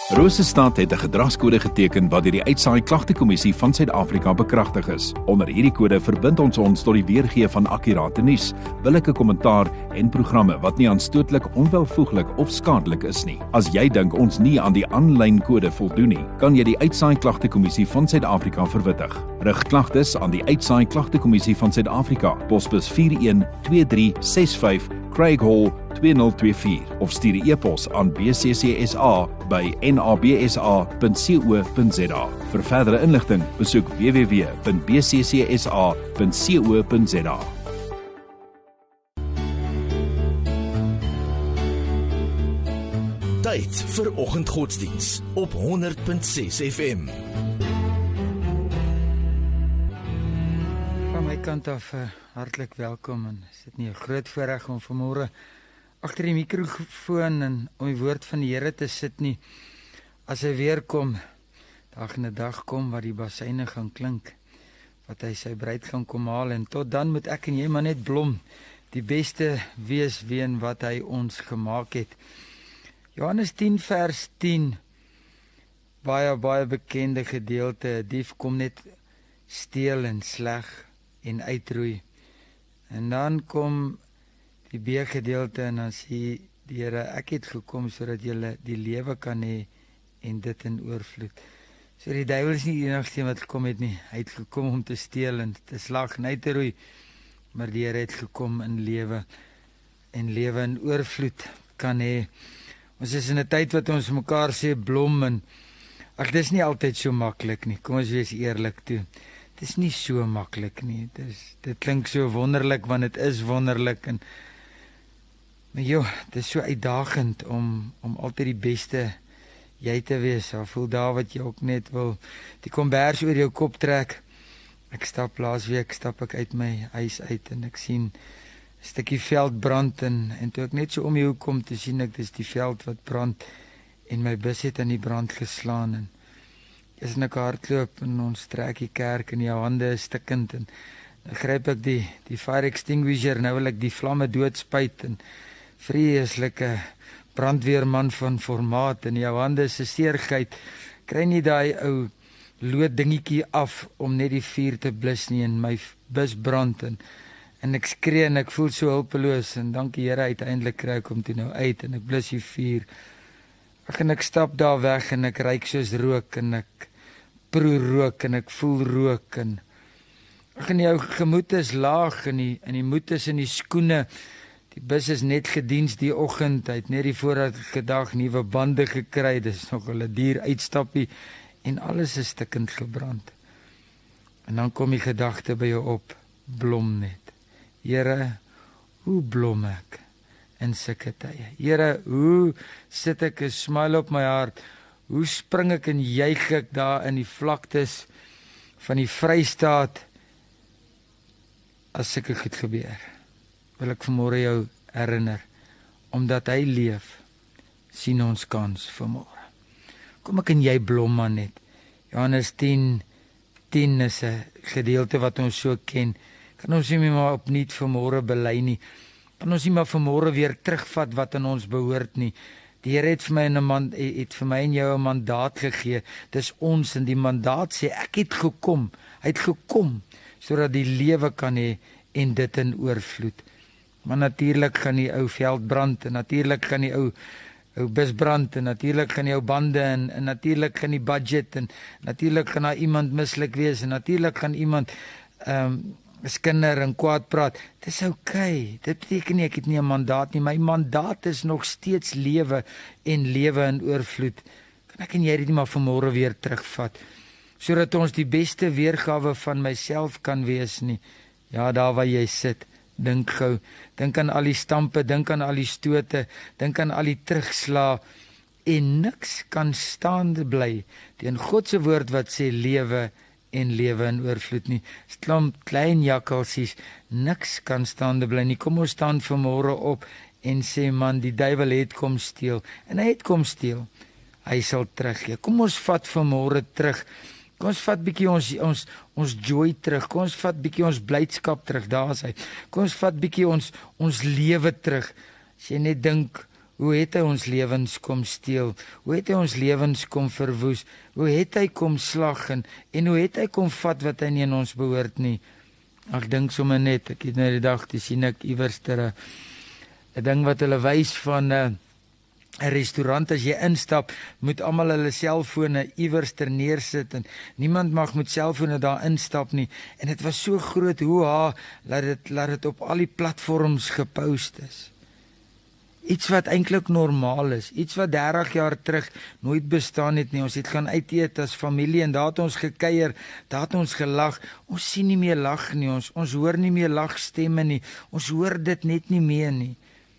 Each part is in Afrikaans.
Rosestad het 'n gedragskode geteken wat deur die Uitsaai Klagtekommissie van Suid-Afrika bekragtig is. Onder hierdie kode verbind ons tot die weergee van akkurate nuus, billike kommentaar en programme wat nie aanstootlik, onwelvoeglik of skadelik is nie. As jy dink ons nie aan die aanlyn kode voldoen nie, kan jy die Uitsaai Klagtekommissie van Suid-Afrika verwittig. Rig klagtes aan die Uitsaai Klagtekommissie van Suid-Afrika, posbus 412365 Craig Hall 2024 of stuur 'n e-pos aan bccsa@nabsa.co.za. Vir verdere inligting, besoek www.bccsa.co.za. Tyd vir oggendgodsdiens op 100.6 FM. Van my kant af hartlik welkom, en is dit nie 'n groot voorreg om vanmôre agter die mikrofoon en om die woord van die Here te sit nie, as hy weer kom, dag en 'n dag kom wat die basyne gaan klink, wat hy sy bruid gaan kom haal, en tot dan moet ek en jy maar net blom, die beste wees ween wat hy ons gemaak het. Johannes 10 vers 10, baie bekende gedeelte, 'n dief kom net steel en sleg en uitroei. En dan kom die B-gedeelte en dan sê die Here, ek het gekom sodat julle die lewe kan hê en dit in oorvloed. So die duiwel is nie die enigste wat gekom het nie. Hy het gekom om te steel en te slag en uit te roei. Maar die Here het gekom in lewe en lewe in oorvloed kan hê. Ons is in 'n tyd wat ons mekaar sê blom, en ag, dis nie altyd so maklik nie. Kom ons wees eerlik toe. Dit is nie so maklik nie. Dit klink so wonderlik, want dit is wonderlik, maar dit is so uitdagend om altyd die beste jy te wees. Daar voel daar wat jy ook net wil die kombers oor jou kop trek. Laasweek stap ek uit my huis uit en ek sien 'n stukkie veld brand, en toe ek net so om die hoek kom, te sien ek dis die veld wat brand en my bus het aan die brand geslaan, en is in 'n hardloop en ons trek die kerk en jou hande is stikkend, en dan gryp ek die fire extinguisher, nou wil ek die vlamme doodspuit, en vreeslike brandweerman van formaat, en jou hande is 'n seergeit, kry nie daai ou lood dingetjie af om net die vuur te blus nie, en my bus brand, en ek skree en ek voel so hulpeloos, en dankie Here, uiteindelik kry ek hom toe nou uit, en ek blus die vuur. En ek stap daar weg, en ek ruik soos rook, en ek proe rook, en ek voel rook, en jou gemoed is laag, en die moed is in die skoene. Die bus is net gediens die oggend, hy het net die vorige dag nuwe bande gekry, dis nog 'n duur uitstappie, en alles is stikkend gebrand. En dan kom die gedagte by jou op, blom net. Here, hoe blom ek in sulke tye? Here, hoe sit ek 'n smile op my hart? Hoe spring ek en juig ek daar in die vlaktes van die Vrystaat as sulke goed gebeur? Wil ek vanmôre jou herinner, omdat hy leef, sien ons kans vanmôre. Kom ek en jy blom maar net. Johannes 10 is 'n gedeelte wat ons so ken. Kan ons nie maar opnuut vanmôre bely nie. Kan ons nie maar vanmôre weer terugvat wat aan ons behoort nie. Die Here het vir my en jou 'n mandaat gegee. Dis ons, en die mandaat sê ek het gekom. Hy het gekom sodat die lewe kan hê en dit in oorvloed. Maar natuurlik gaan die ou veld brand, en natuurlik gaan die ou bus brand, en natuurlik gaan die ou bande, en natuurlik gaan die budget, en natuurlik gaan daar iemand mislik wees, en natuurlik gaan iemand skinder en kwaad praat. Dis okay. Dit beteken nie ek het nie 'n mandaat nie. My mandaat is nog steeds lewe en lewe in oorvloed. Kan ek en jy dit nie maar vanmôre weer terugvat, sodat ons die beste weergawe van myself kan wees nie. Ja, daar waar jy sit, dink gou. Dink aan al die stampe, dink aan al die stote, dink aan al die terugslae, en niks kan staande bly teen God se woord wat sê lewe en lewe in oorvloed nie. Klomp klein jakkalsies, niks kan staande bly nie. Kom ons staan vanmôre op en sê, man, die duiwel het kom steel, en hy het kom steel. Hy sal teruggee. Kom ons vat vanmôre terug. Kom ons vat bietjie ons joy terug. Kom ons vat bietjie ons blydskap terug. Daar is hy. Kom ons vat bietjie ons lewe terug. As jy net dink Hoe het hy ons lewens kom steel? Hoe het hy ons lewens kom verwoes? Hoe het hy kom slag en hoe het hy kom vat wat hy nie in ons behoort nie? Ek dink sommer net, ek het nou die dag te sien ek iewers 'n ding wat hulle wys van 'n restaurant. As jy instap, moet almal hulle selfone iewers neersit en niemand mag met selfone daar instap nie. En dit was so groot, laat dit op al die platforms gepost is. Iets wat eintlik normaal is, iets wat 30 jaar terug nooit bestaan het nie. Ons het gaan uit eet as familie en daar het ons gekuier, daar het ons gelag. Ons sien nie meer lag nie, ons hoor nie meer lagstemme nie. Ons hoor dit net nie meer nie.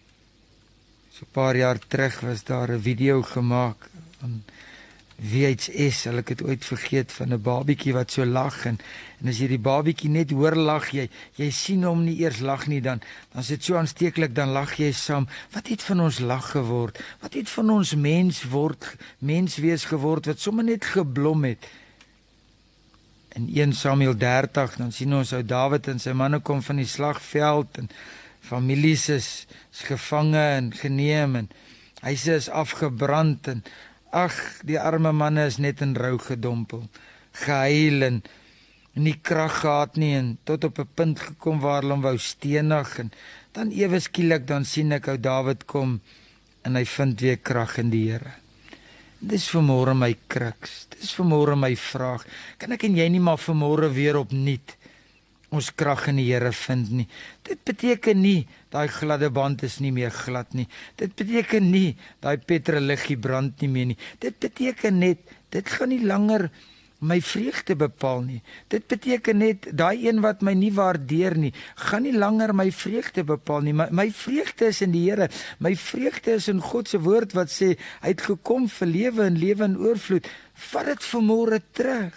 So 'n paar jaar terug was daar 'n video gemaak van VHS, ek het ooit vergeet, van 'n babietjie wat so lag en as jy die babietjie net hoor lag, jy sien hom nie eers lag nie, dan is dit so aansteeklik, dan lag jy saam. Wat het van ons lag geword? Wat het van ons menswees geword wat sommer net geblom het? In 1 Samuel 30 dan sien ons ou Dawid en sy manne kom van die slagveld en families is gevange en geneem en huise is afgebrand en ag, die arme manne is net in rou gedompel, gehuil en nie krag gehad nie en tot op 'n punt gekom waar hulle hom wou stenig en dan ewe skielik dan sien ek ou Dawid kom en hy vind weer krag in die Here. Dis vanmôre my kruks, dis vanmôre my vraag, kan ek en jy nie maar vanmôre weer opnuut ons krag in die Here vind nie? Dit beteken nie, daai gladde band is nie meer glad nie. Dit beteken nie, daai petrolliggie brand nie meer nie. Dit beteken net, dit gaan nie langer my vreugde bepaal nie. Dit beteken net, daai een wat my nie waardeer nie, gaan nie langer my vreugde bepaal nie. My vreugde is in die Here. My vreugde is in God se woord wat sê, hy het gekom vir lewe en lewe in oorvloed. Vat dit vanmôre terug.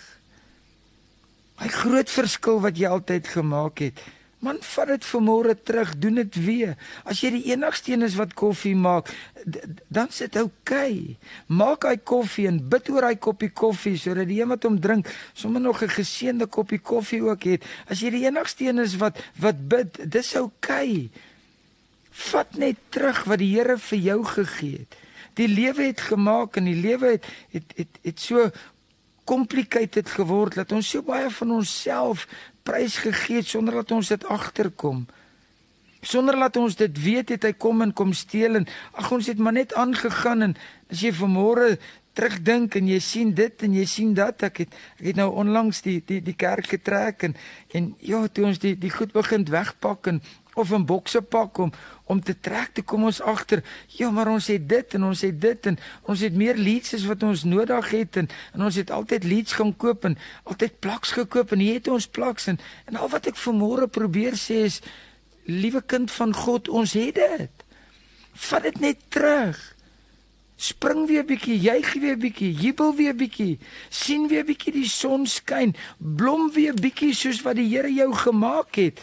Hy groot verskil wat jy altyd gemaak het. Man, vat dit vanmôre terug, doen dit weer. As jy die enigste een is wat koffie maak, dan is dit oukei. Maak hy koffie en bid oor hy koppie koffie, sodat die een wat hom drink, sommer nog 'n geseënde koppie koffie ook het. As jy die enigste een is wat bid, dis oukei. Vat net terug wat die Here vir jou gegee het. Die lewe het gemaak en die lewe het so complicated geword, dat ons so baie van onsself prys gegee het, sonder dat ons dit agterkom. Sonder dat ons dit weet, het hy kom steel en ag, ons het maar net aangegaan en as jy vanmôre terugdink en jy sien dit en jy sien dat, ek het nou onlangs die kerk getrek en ja, toe ons die goed begin wegpak en of 'n bokse pak om te trek, toe kom ons agter, ja, maar ons het dit en ons het dit en ons het meer leads as wat ons nodig het en ons het altyd leads gaan koop en altyd plaks gekoop en hier het ons plaks en al wat ek vanmôre probeer sê is, liewe kind van God, ons het dit. Vat dit net terug. Spring weer bietjie, juig weer bietjie, jubel weer bietjie, sien weer bietjie die son skyn, blom weer bietjie soos wat die Here jou gemaak het.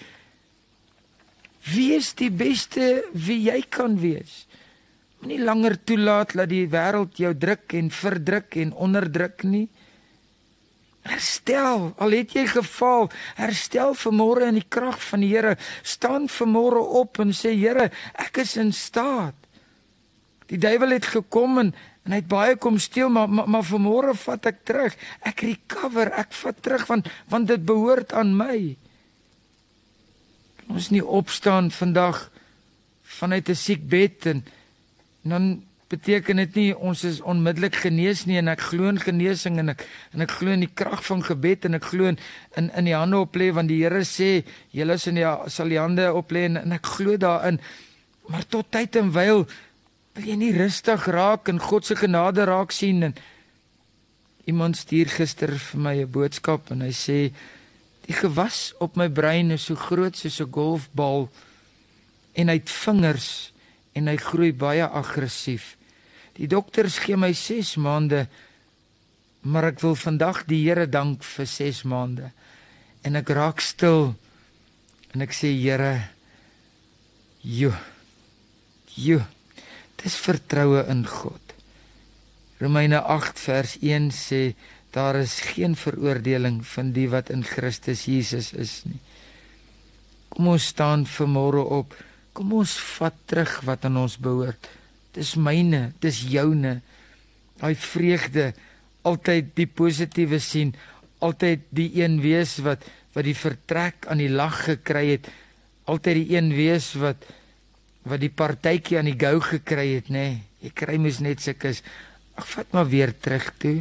Wees die beste wie jy kan wees. Moenie langer toelaat dat die wêreld jou druk en verdruk en onderdruk nie. Herstel, al het jy gefaal, herstel vanmôre in die krag van die Here. Staan vanmôre op en sê, Here, ek is in staat. Die duiwel het gekom en hy het baie kom steel, maar vanmôre vat ek terug. Ek recover, ek vat terug, want dit behoort aan my. Ons nie opstaan vandag vanuit 'n siekbed en dan beteken dit nie ons is onmiddellik genees nie en ek glo in genesing en ek glo in die krag van gebed en ek glo in die hande oplê want die Here sê julle sal die hande oplê en ek glo daarin. Maar tot tyd en wyl wil jy nie rustig raak en God se genade raak sien en iemand stuur gister vir my 'n boodskap en hy sê die gewas op my brein is so groot soos 'n golfbal en hy het vingers en hy groei baie aggressief. Die dokters gee my 6 maande, maar ek wil vandag die Here dank vir 6 maande. En ek raak stil en ek sê, Here, dis vertroue in God. Romeine 8 vers 1 sê, daar is geen veroordeling van die wat in Christus Jesus is nie. Kom ons staan vanmôre op, kom ons vat terug wat aan ons behoort. dis myne, dis joune. Daai vreugde, altyd die positiewe sien, altyd die een wees wat die vertrek aan die lag gekry het, altyd die een wees wat die partytjie aan die gou gekry het, nê. Jy kry mos net sulke, vat maar weer terug toe.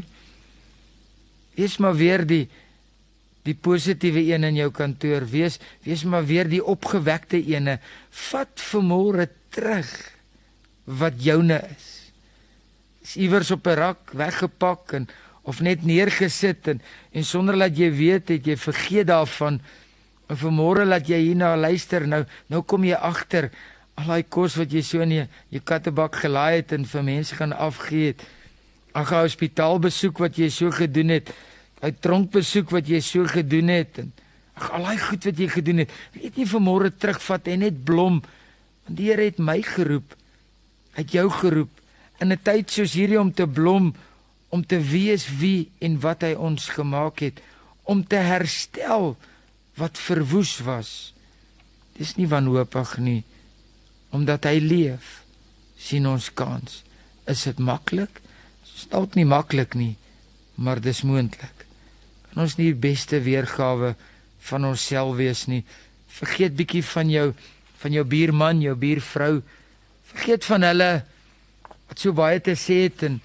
Wees maar weer die positiewe een in jou kantoor, wees maar weer die opgewekte ene. Vat vanmôre terug wat joune is. Is iewers op 'n rak weggepak of net neergesit en sonder dat jy weet het jy vergeet daarvan. En vanmôre laat jy hierna luister, nou kom jy agter al daai kos wat jy so in jou kattebak gelaai het en vir mense gaan afgee het. Ag, 'n hospitaalbesoek wat jy so gedoen het, 'n tronkbesoek wat jy so gedoen het en al daai goed wat jy gedoen het. Weet nie vanmôre terugvat en net blom. Want die Here het my geroep. Hy het jou geroep in 'n tyd soos hierdie om te blom, om te wees wie en wat hy ons gemaak het, om te herstel wat verwoes was. Dis nie wanhoopig nie, omdat hy leef, sien ons kans. Is dit maklik? Dit is nie maklik nie, maar dis moontlik. Kan ons nie die beste weergawe van onsself wees nie. Vergeet bietjie van jou buurman, jou buurvrou. Vergeet van hulle wat so baie te sê het en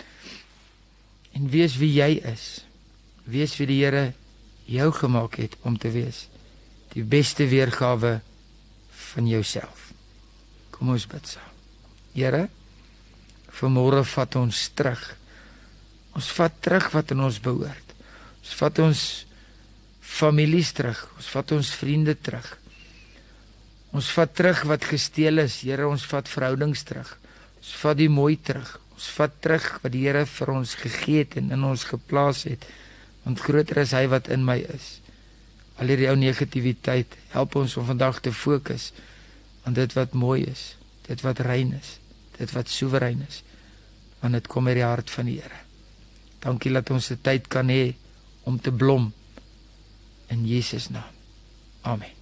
wees wie jy is. Wees wie die Here jou gemaak het om te wees. Die beste weergawe van jouself. Kom ons bid saam. Here, vanmôre vat ons terug. Ons vat terug wat in ons behoort. Ons vat ons families terug. Ons vat ons vriende terug. Ons vat terug wat gesteel is. Here, ons vat verhoudings terug. Ons vat die mooi terug. Ons vat terug wat die Here vir ons gegee het en in ons geplaas het. Want groter is hy wat in my is. Al hierdie ou negativiteit, help ons om vandag te fokus aan dit wat mooi is, dit wat rein is, dit wat soewerein is, want dit kom uit die hart van die Here. Dankie dat ons 'n tyd kan hê om te blom in Jesus naam. Amen.